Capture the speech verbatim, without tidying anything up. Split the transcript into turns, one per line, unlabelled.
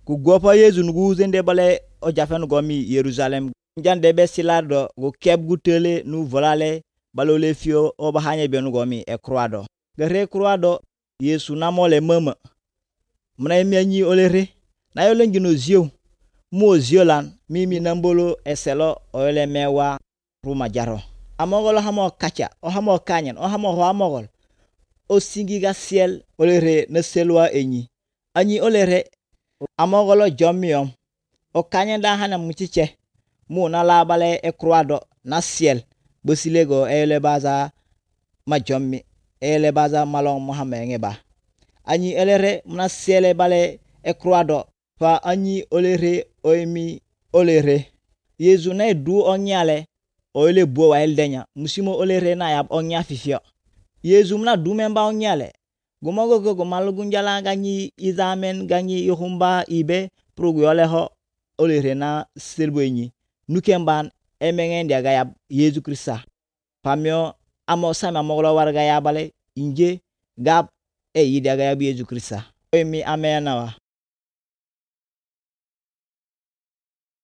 ku gopa Yesu nugu zende bale o jafen gomi Yerusalem jande be silado go keb gutele nu volale balole fio o bahanye be nu gomi e croado gare croado Yesu namole mama mna mianyi olere na yo lengino zio mo ziolan mimi nambolo eselo ole mewa ruma jaro amogolo hamo kacha o hamo kanyen o hamo ho amogol o singiga siel olere na selwa enyi anyi olere amogolo jomiom o kanyen da hana muchiche mu na labale e croado na siel bosilego ele baza ma jommi ele baza malong mohamenge ba anyi elere mna siele bale e croado fa anyi olere oimi olere Yesu na du onyale ole bo wa eldenya musimo olere na yab onya fifio Yesu mna du memba onyale gumogo go malgunjala ganyi izamen ganyi yohumba ibe progu ole ho olere na selbwenyi nukemban emengen dia ga yab Yesu Krista pamio amo sama moglo warga yabale inje gab e yidia ga yab Yesu Krista oimi amena wa